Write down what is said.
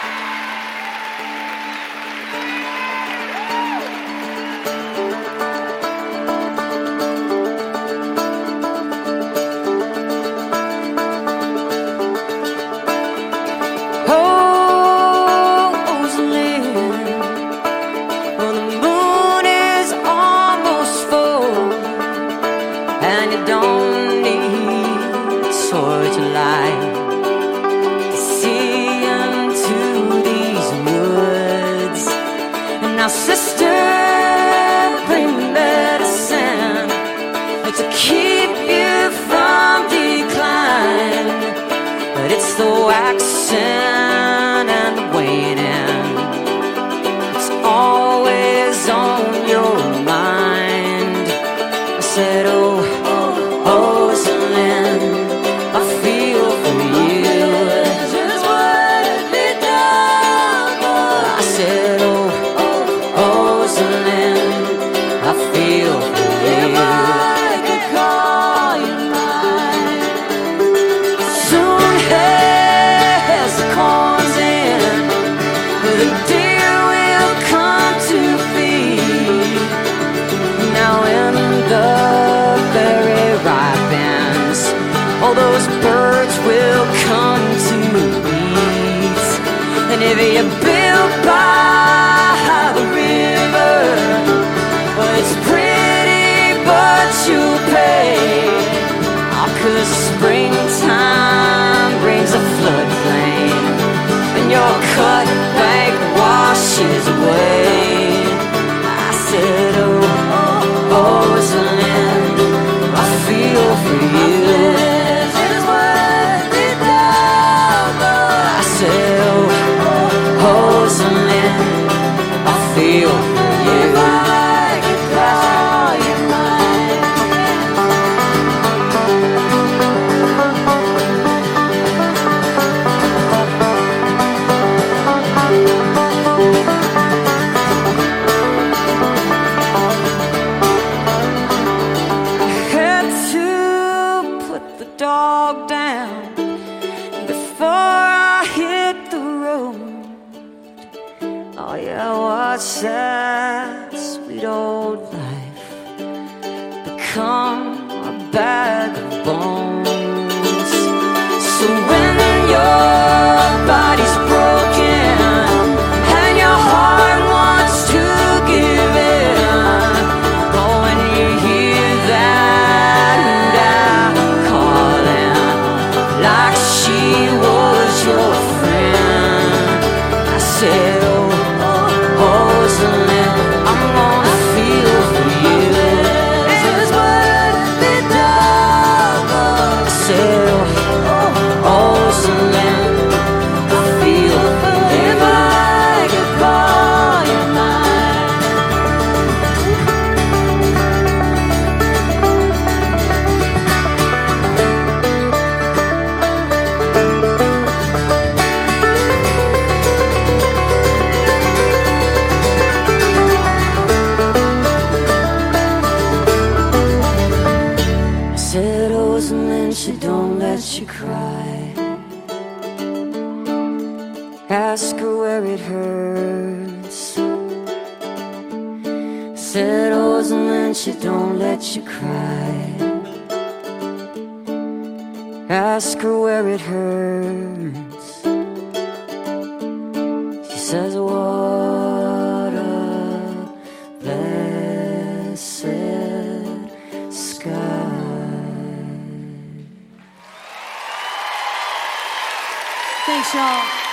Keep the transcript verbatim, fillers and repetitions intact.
And you don't need a sword to light to see into these woods. And now, sister, bring medicine to keep you from decline. But it's the waxing and the waning, it's always on your mind. I said, oh, all those birds will come to eat. And if you build by the river, well, it's pretty, but you'll pay. Oh, 'cause springtime brings a floodplain, and your cut bank washes away. I said, oh, oh, Rosalind, I feel for you. Feel for you. If I could call you mine. I had to put the dog down before I hit the road. Oh yeah, what's that sweet old life become a bag of bones? So when your body's broken and your heart wants to give in, oh, when you hear that out calling like she was your friend, I said, oh, I'm gonna feel for you. It's worth it, dog. I said, oh, Rosalind, I feel for you. If I could call you she don't let you cry. Ask her where it hurts. Said, Rosalind, she don't let you cry. Ask her where it hurts. She says, what a blessed sky. Thanks, y'all.